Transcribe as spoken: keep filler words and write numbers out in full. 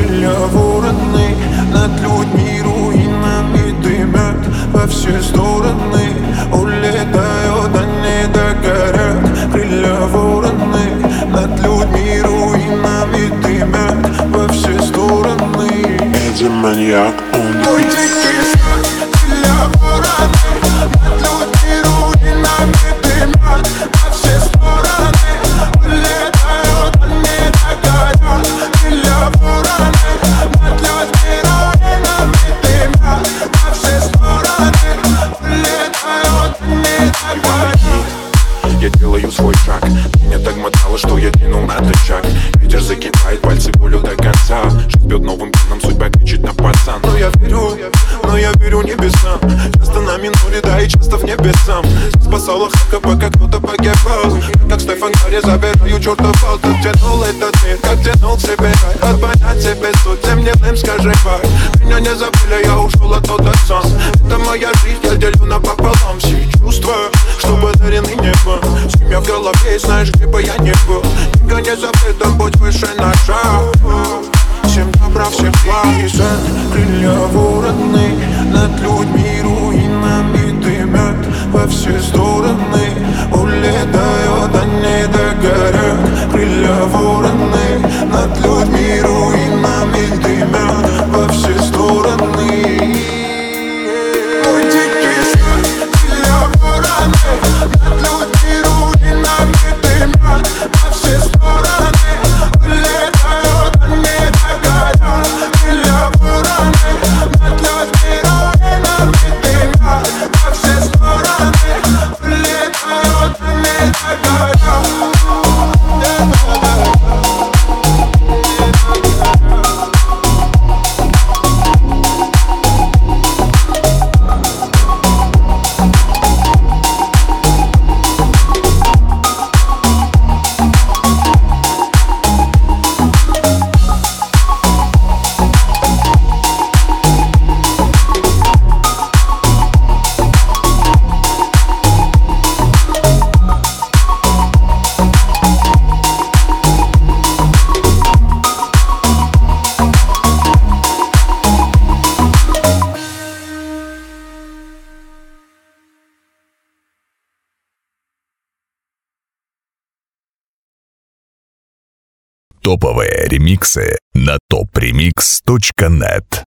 крылья вороны, над людьми руинами дымят во все стороны. Улетают, они догорят. Крылья вороны, над людьми руинами дымят во все стороны. Эдди маньяк, он Мой дикий сон, крылья вороны, над людьми руинами дымят во все стороны. Улетают, они догорят. Крылья вороны, над людьми руинами дымят во все стороны. Улетают, они догорят. Я делаю свой шаг, меня так мотало, что я двинул на рычаг. Ветер закипает, пальцы болью до конца. Жизнь бьет новым пином, судьба кричит на пацан. Но я верю, но я верю небесам. Часто на миноре, да и часто в небесам. Спасала хака, пока кто-то погибал. Как Стефан Карри, забираю чертов пал. Как тянул этот мир, как тянул к себе рай. Отпонять себе суть, всем небным скажи бай. Меня не забыли, я ушел оттуда сам. Это моя жизнь, я делю напополам. Все чувства, что подарены небом. Семья в голове, знаешь, где бы я не был. Никогда не забыт, будь выше на шаг. Всем добра, всем благ и свет. Крылья вороны, над людьми руинами дымят во все стороны. Улетают, они догорят. Крылья вороны, над людьми руинами дымят во все стороны. Мой дикий сон, крылья вороны, над людьми руинами дымят во все стороны. Улетают, они догорят. Крылья вороны, над людьми руинами дымят во все стороны. Улетают, они догорят. Топовые ремиксы на топ ремикс точка нет.